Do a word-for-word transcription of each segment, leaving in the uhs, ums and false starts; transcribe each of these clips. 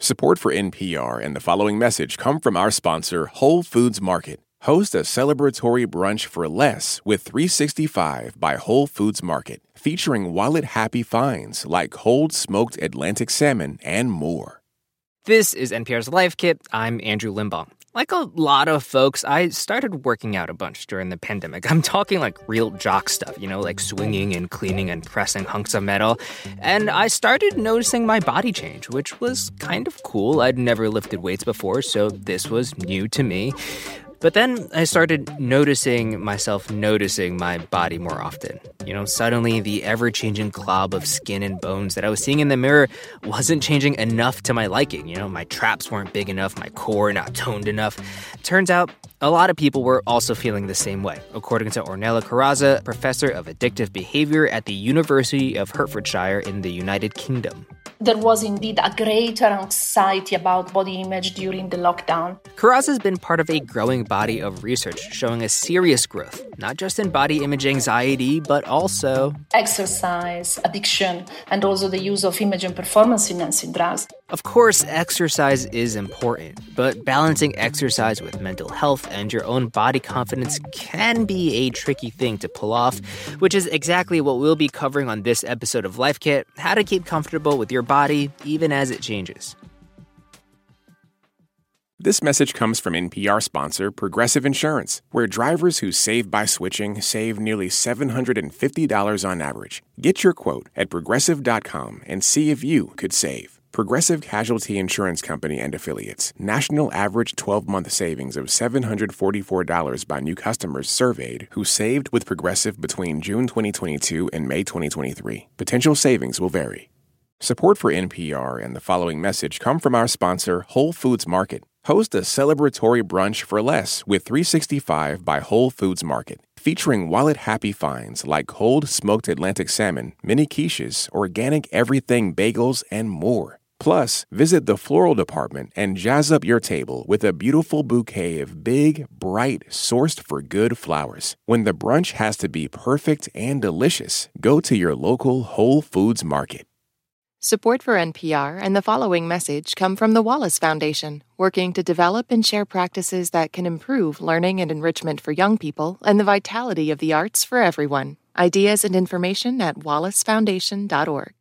Support for N P R and the following message come from our sponsor, Whole Foods Market. Host a celebratory brunch for less with three sixty-five by Whole Foods Market, featuring wallet-happy finds like cold smoked Atlantic salmon and more. This is N P R's Life Kit. I'm Andrew Limbaugh. Like a lot of folks, I started working out a bunch during the pandemic. I'm talking like real jock stuff, you know, like swinging and cleaning and pressing hunks of metal. And I started noticing my body change, which was kind of cool. I'd never lifted weights before, so this was new to me. But then I started noticing myself noticing my body more often. You know, suddenly the ever-changing glob of skin and bones that I was seeing in the mirror wasn't changing enough to my liking. You know, my traps weren't big enough, my core not toned enough. Turns out a lot of people were also feeling the same way, according to Ornella Corazza, professor of addictive behavior at the University of Hertfordshire in the United Kingdom. There was indeed a greater anxiety about body image during the lockdown. Corazza has been part of a growing body of research showing a serious growth, not just in body image anxiety, but also exercise, addiction, and also the use of image and performance-enhancing drugs. Of course, exercise is important, but balancing exercise with mental health and your own body confidence can be a tricky thing to pull off, which is exactly what we'll be covering on this episode of Life Kit, how to keep comfortable with your body even as it changes. This message comes from N P R sponsor Progressive Insurance, where drivers who save by switching save nearly seven hundred fifty dollars on average. Get your quote at progressive dot com and see if you could save. Progressive Casualty Insurance Company and Affiliates. National average twelve-month savings of seven hundred forty-four dollars by new customers surveyed who saved with Progressive between June twenty twenty-two and May twenty twenty-three. Potential savings will vary. Support for N P R and the following message come from our sponsor, Whole Foods Market. Host a celebratory brunch for less with three sixty-five by Whole Foods Market, featuring wallet-happy finds like cold smoked Atlantic salmon, mini quiches, organic everything bagels, and more. Plus, visit the floral department and jazz up your table with a beautiful bouquet of big, bright, sourced for good flowers. When the brunch has to be perfect and delicious, go to your local Whole Foods Market. Support for N P R and the following message come from the Wallace Foundation, working to develop and share practices that can improve learning and enrichment for young people and the vitality of the arts for everyone. Ideas and information at wallace foundation dot org.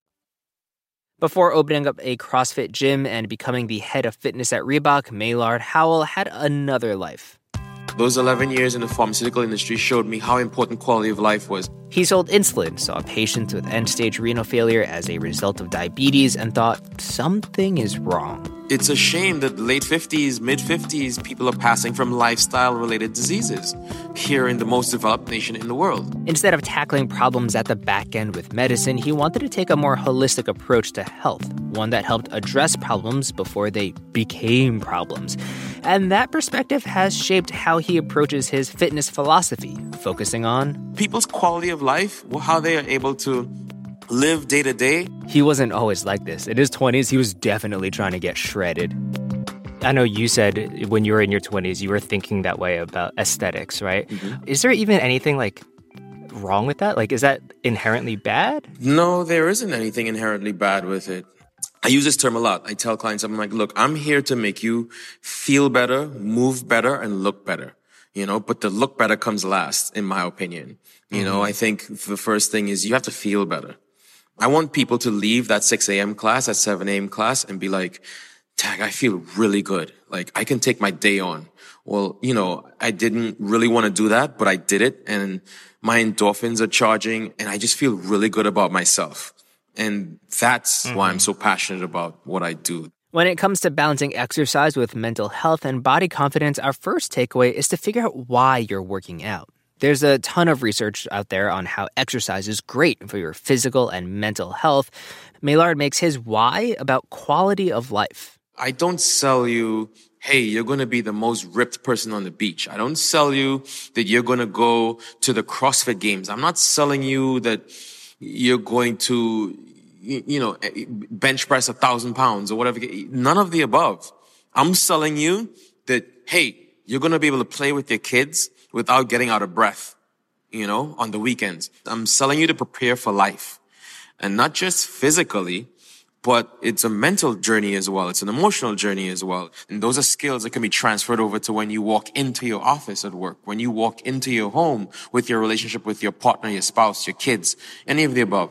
Before opening up a CrossFit gym and becoming the head of fitness at Reebok, Maynard Howell had another life. Those eleven years in the pharmaceutical industry showed me how important quality of life was. He sold insulin, saw patients with end-stage renal failure as a result of diabetes, and thought something is wrong. It's a shame that late fifties, mid-fifties, people are passing from lifestyle-related diseases here in the most developed nation in the world. Instead of tackling problems at the back end with medicine, he wanted to take a more holistic approach to health, one that helped address problems before they became problems. And that perspective has shaped how he approaches his fitness philosophy, focusing on people's quality of life, how they are able to live day to day. He wasn't always like this. In his twenties, he was definitely trying to get shredded. I know you said when you were in your twenties, you were thinking that way about aesthetics, right? Mm-hmm. Is there even anything like wrong with that? Like, is that inherently bad? No, there isn't anything inherently bad with it. I use this term a lot. I tell clients, I'm like, look, I'm here to make you feel better, move better, and look better. You know, but the look better comes last, in my opinion. You mm-hmm. know, I think the first thing is you have to feel better. I want people to leave that six a.m. class, that seven a.m. class, and be like, tag, I feel really good. Like, I can take my day on. Well, you know, I didn't really want to do that, but I did it, and my endorphins are charging, and I just feel really good about myself. And that's mm-hmm. why I'm so passionate about what I do. When it comes to balancing exercise with mental health and body confidence, our first takeaway is to figure out why you're working out. There's a ton of research out there on how exercise is great for your physical and mental health. Maynard makes his why about quality of life. I don't sell you, hey, you're going to be the most ripped person on the beach. I don't sell you that you're going to go to the CrossFit Games. I'm not selling you that you're going to, you know, bench press a thousand pounds or whatever. None of the above. I'm selling you that, hey, you're going to be able to play with your kids without getting out of breath, you know, on the weekends. I'm selling you to prepare for life, and not just physically, but it's a mental journey as well. It's an emotional journey as well. And those are skills that can be transferred over to when you walk into your office at work, when you walk into your home with your relationship with your partner, your spouse, your kids, any of the above.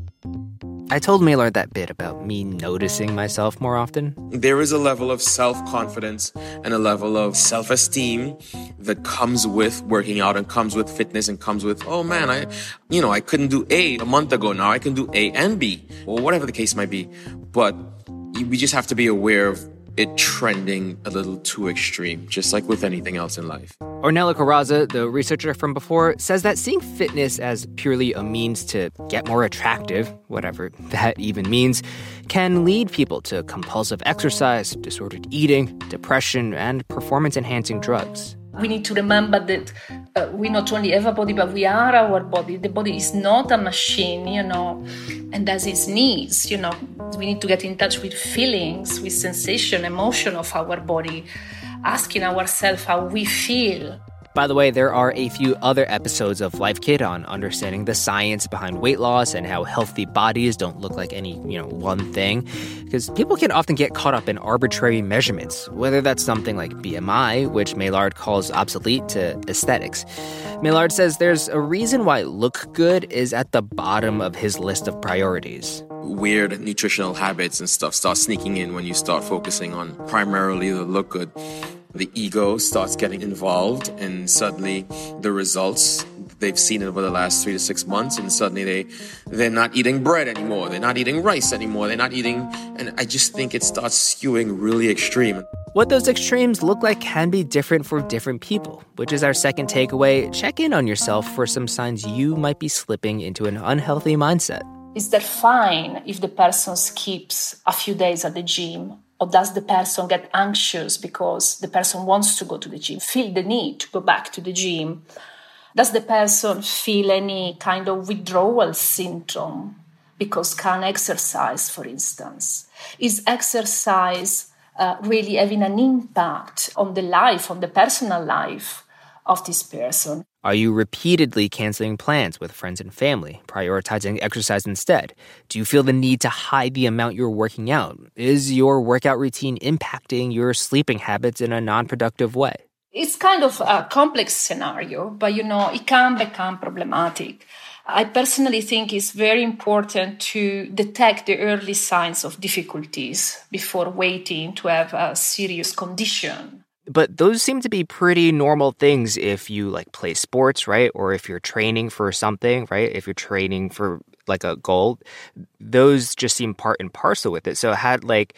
I told Maylard that bit about me noticing myself more often. There is a level of self-confidence and a level of self-esteem that comes with working out and comes with fitness and comes with, oh man, I, you know, I couldn't do A a month ago. Now I can do A and B, or whatever the case might be. But we just have to be aware of it trending a little too extreme, just like with anything else in life. Ornella Corazza, the researcher from before, says that seeing fitness as purely a means to get more attractive, whatever that even means, can lead people to compulsive exercise, disordered eating, depression, and performance-enhancing drugs. We need to remember that uh, we not only have a body, but we are our body. The body is not a machine, you know, and has its needs, you know. We need to get in touch with feelings, with sensation, emotion of our body, asking ourselves how we feel. By the way, there are a few other episodes of Life Kit on understanding the science behind weight loss and how healthy bodies don't look like any, you know, one thing. Because people can often get caught up in arbitrary measurements, whether that's something like B M I, which Maylard calls obsolete, to aesthetics. Maylard says there's a reason why look good is at the bottom of his list of priorities. Weird nutritional habits and stuff start sneaking in when you start focusing on primarily the look good. The ego starts getting involved, and suddenly the results, they've seen it over the last three to six months, and suddenly they, they're not eating bread anymore. They're not eating rice anymore. They're not eating, and I just think it starts skewing really extreme. What those extremes look like can be different for different people, which is our second takeaway. Check in on yourself for some signs you might be slipping into an unhealthy mindset. Is that fine if the person skips a few days at the gym? Or does the person get anxious because the person wants to go to the gym, feel the need to go back to the gym? Does the person feel any kind of withdrawal syndrome because can't exercise, for instance? Is exercise uh, really having an impact on the life, on the personal life of this person? Are you repeatedly canceling plans with friends and family, prioritizing exercise instead? Do you feel the need to hide the amount you're working out? Is your workout routine impacting your sleeping habits in a non-productive way? It's kind of a complex scenario, but, you know, it can become problematic. I personally think it's very important to detect the early signs of difficulties before waiting to have a serious condition. But those seem to be pretty normal things if you like play sports, right? Or if you're training for something, right? If you're training for like a goal, those just seem part and parcel with it. So had like,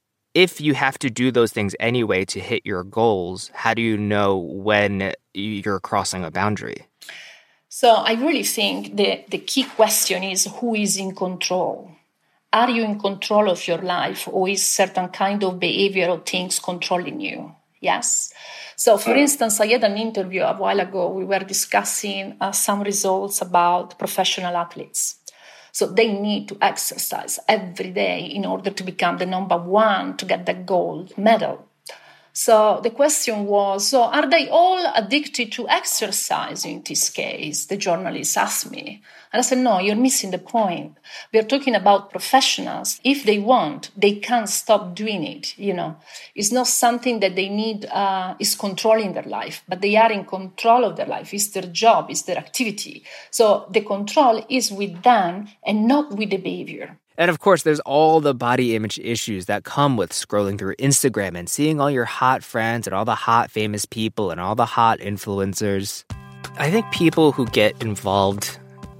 if you have to do those things anyway to hit your goals, how do you know when you're crossing a boundary? So I really think the, the key question is who is in control? Are you in control of your life, or is certain kind of behavior or things controlling you? Yes. So, for instance, I had an interview a while ago. We were discussing uh, some results about professional athletes. So they need to exercise every day in order to become the number one to get the gold medal. So the question was, so are they all addicted to exercise in this case? The journalist asked me. And I said, no, you're missing the point. We're talking about professionals. If they want, they can't stop doing it. You know, it's not something that they need, uh, is controlling their life, but they are in control of their life. It's their job, it's their activity. So the control is with them and not with the behavior. And of course, there's all the body image issues that come with scrolling through Instagram and seeing all your hot friends and all the hot famous people and all the hot influencers. I think people who get involved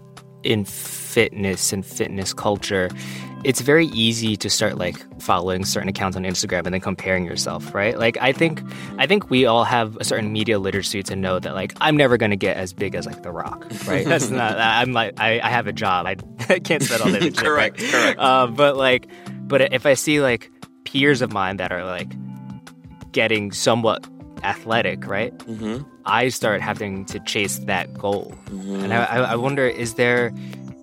in fitness and fitness culture, it's very easy to start like following certain accounts on Instagram and then comparing yourself, right? Like I think I think we all have a certain media literacy to know that like I'm never going to get as big as like The Rock, right? That's not I'm like I, I have a job. I, I can't spend all day in the gym. Correct, right? correct. Uh, but like but if I see like peers of mine that are like getting somewhat athletic, right? Mm-hmm. I start having to chase that goal. Mm-hmm. And I, I wonder, is there,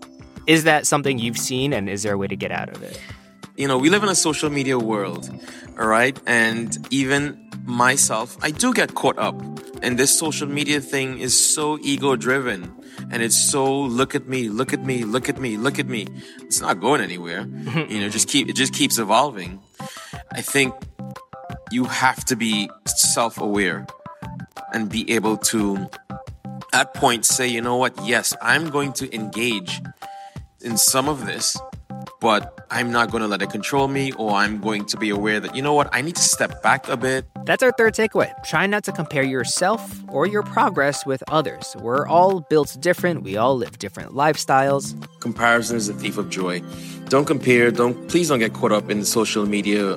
is that something you've seen, and is there a way to get out of it? You know, we live in a social media world, all right? And even myself, I do get caught up. And this social media thing is so ego-driven. And it's so, look at me, look at me, look at me, look at me. It's not going anywhere. You know, just keep, it just keeps evolving. I think you have to be self-aware and be able to, at points, say, you know what, yes, I'm going to engage in some of this, but I'm not going to let it control me, or I'm going to be aware that, you know what, I need to step back a bit. That's our third takeaway. Try not to compare yourself or your progress with others. We're all built different. We all live different lifestyles. Comparison is a thief of joy. Don't compare. Don't, please don't get caught up in the social media.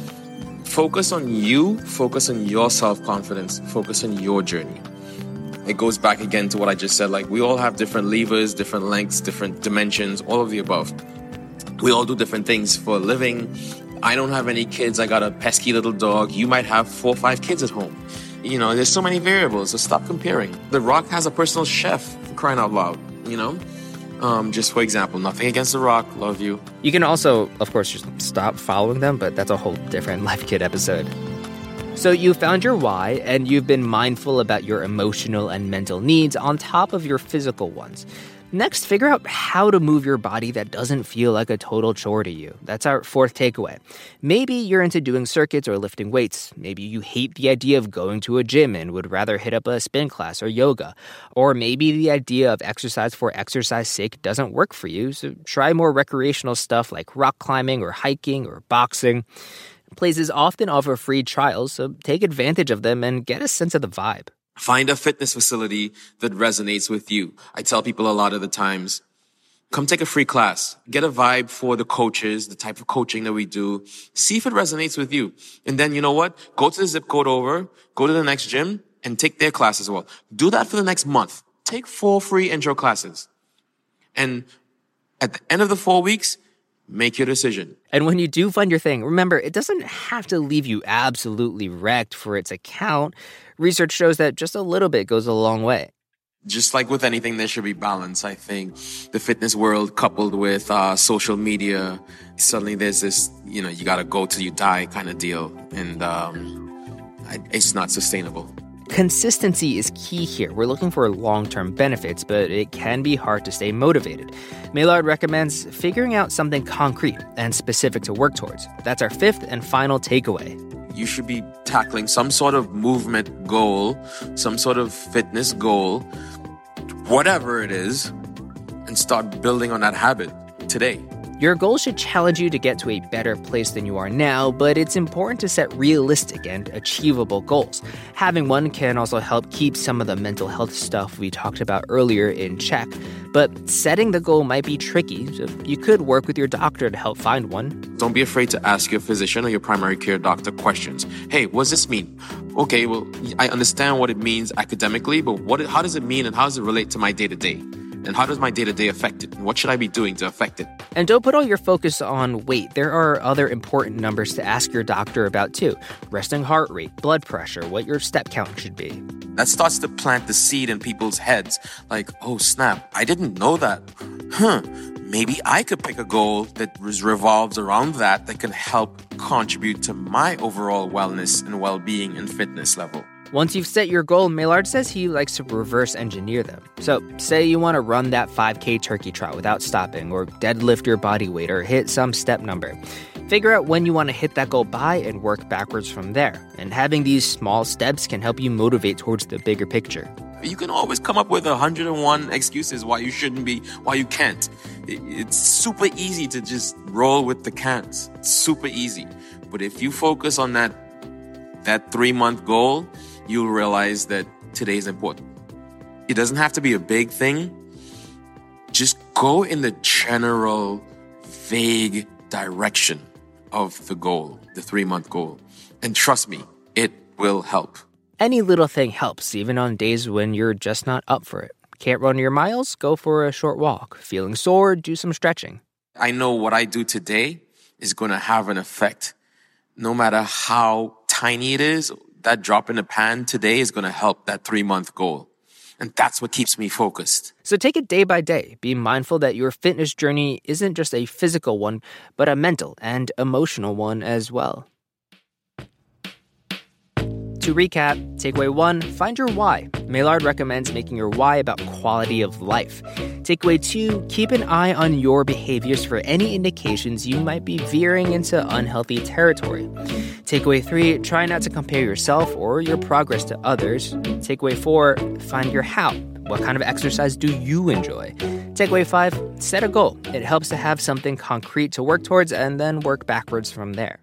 Focus on you. Focus on your self-confidence. Focus on your journey. It goes back again to what I just said. Like, we all have different levers, different lengths, different dimensions, all of the above. We all do different things for a living. I don't have any kids. I got a pesky little dog. You might have four or five kids at home. You know, there's so many variables, so stop comparing. The Rock has a personal chef, for crying out loud, you know? Um, just for example, nothing against The Rock. Love you. You can also, of course, just stop following them, but that's a whole different Life Kit episode. So you found your why, and you've been mindful about your emotional and mental needs on top of your physical ones. Next, figure out how to move your body that doesn't feel like a total chore to you. That's our fourth takeaway. Maybe you're into doing circuits or lifting weights. Maybe you hate the idea of going to a gym and would rather hit up a spin class or yoga. Or maybe the idea of exercise for exercise's sake doesn't work for you, so try more recreational stuff like rock climbing or hiking or boxing. Places often offer free trials, so take advantage of them and get a sense of the vibe. Find a fitness facility that resonates with you. I tell people a lot of the times, come take a free class. Get a vibe for the coaches, the type of coaching that we do. See if it resonates with you. And then, you know what? Go to the zip code over, go to the next gym, and take their class as well. Do that for the next month. Take four free intro classes. And at the end of the four weeks, make your decision. And when you do find your thing, remember, it doesn't have to leave you absolutely wrecked for its account. Research shows that just a little bit goes a long way. Just like with anything, there should be balance, I think. The fitness world coupled with uh, social media, suddenly there's this, you know, you got to go till you die kind of deal. And um, I, it's not sustainable. Consistency is key here. We're looking for long-term benefits, but it can be hard to stay motivated. Maillard recommends figuring out something concrete and specific to work towards. That's our fifth and final takeaway. You should be tackling some sort of movement goal, some sort of fitness goal, whatever it is, and start building on that habit today. Your goal should challenge you to get to a better place than you are now, but it's important to set realistic and achievable goals. Having one can also help keep some of the mental health stuff we talked about earlier in check, but setting the goal might be tricky, so you could work with your doctor to help find one. Don't be afraid to ask your physician or your primary care doctor questions. Hey, what does this mean? Okay, well, I understand what it means academically, but what? How does it mean and how does it relate to my day-to-day? And how does my day-to-day affect it? And what should I be doing to affect it? And don't put all your focus on weight. There are other important numbers to ask your doctor about too. Resting heart rate, blood pressure, what your step count should be. That starts to plant the seed in people's heads. Like, oh snap, I didn't know that. Huh, maybe I could pick a goal that revolves around that that can help contribute to my overall wellness and well-being and fitness level. Once you've set your goal, Maillard says he likes to reverse engineer them. So say you want to run that five K turkey trot without stopping, or deadlift your body weight, or hit some step number. Figure out when you want to hit that goal by and work backwards from there. And having these small steps can help you motivate towards the bigger picture. You can always come up with one hundred and one excuses why you shouldn't be, why you can't. It's super easy to just roll with the can'ts. It's super easy. But if you focus on that, that three-month goal, you'll realize that today is important. It doesn't have to be a big thing. Just go in the general, vague direction of the goal, the three-month goal. And trust me, it will help. Any little thing helps, even on days when you're just not up for it. Can't run your miles? Go for a short walk. Feeling sore? Do some stretching. I know what I do today is going to have an effect. No matter how tiny it is, that drop in the pan today is going to help that three-month goal. And that's what keeps me focused. So take it day by day. Be mindful that your fitness journey isn't just a physical one, but a mental and emotional one as well. To recap, takeaway one, find your why. Maillard recommends making your why about quality of life. Takeaway two, keep an eye on your behaviors for any indications you might be veering into unhealthy territory. Takeaway three, try not to compare yourself or your progress to others. Takeaway four, find your how. What kind of exercise do you enjoy? Takeaway five, set a goal. It helps to have something concrete to work towards and then work backwards from there.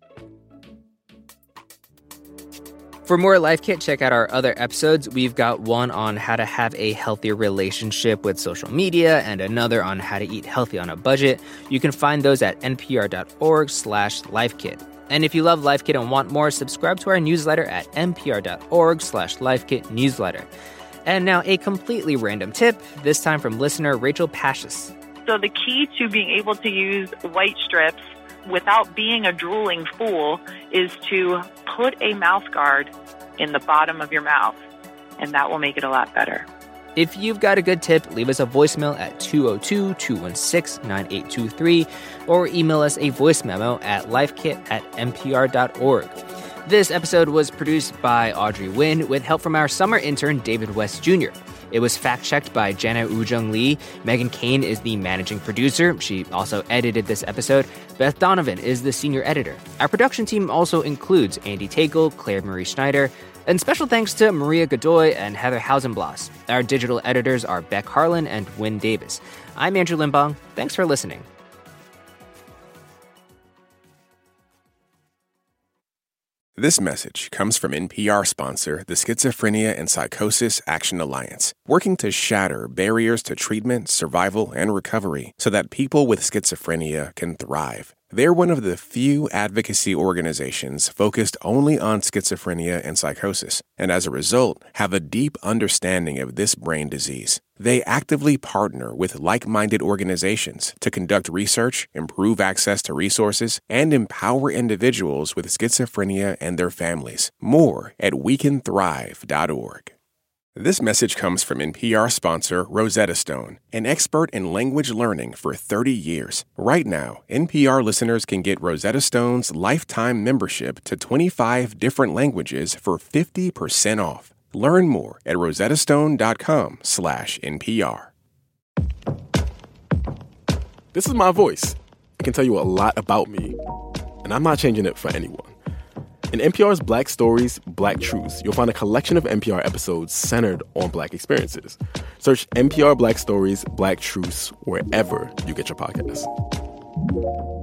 For more Life Kit, check out our other episodes. We've got one on how to have a healthier relationship with social media and another on how to eat healthy on a budget. You can find those at npr.org slash lifekit. And if you love Life Kit and want more, subscribe to our newsletter at npr.org slash lifekit newsletter. And now a completely random tip, this time from listener Rachel Pashis. So the key to being able to use white strips without being a drooling fool is to put a mouth guard in the bottom of your mouth, and that will make it a lot better. If you've got a good tip, leave us a voicemail at two oh two, two one six, nine eight two three or email us a voice memo at lifekit at npr.org. This episode was produced by Audrey Nguyen with help from our summer intern, David West Junior It was fact-checked by Jenna Woo-Jung Lee. Megan Kane is the managing producer. She also edited this episode. Beth Donovan is the senior editor. Our production team also includes Andy Tagle, Claire Marie Schneider, and special thanks to Maria Godoy and Heather Hausenblas. Our digital editors are Beck Harlan and Wynn Davis. I'm Andrew Limbong. Thanks for listening. This message comes from N P R sponsor, the Schizophrenia and Psychosis Action Alliance, working to shatter barriers to treatment, survival, and recovery so that people with schizophrenia can thrive. They're one of the few advocacy organizations focused only on schizophrenia and psychosis, and as a result, have a deep understanding of this brain disease. They actively partner with like-minded organizations to conduct research, improve access to resources, and empower individuals with schizophrenia and their families. More at we can thrive dot org. This message comes from N P R sponsor Rosetta Stone, an expert in language learning for thirty years. Right now, N P R listeners can get Rosetta Stone's lifetime membership to twenty-five different languages for fifty percent off. Learn more at rosettastone.com slash NPR. This is my voice. It can tell you a lot about me, and I'm not changing it for anyone. In N P R's Black Stories, Black Truths, you'll find a collection of N P R episodes centered on Black experiences. Search N P R Black Stories, Black Truths wherever you get your podcasts.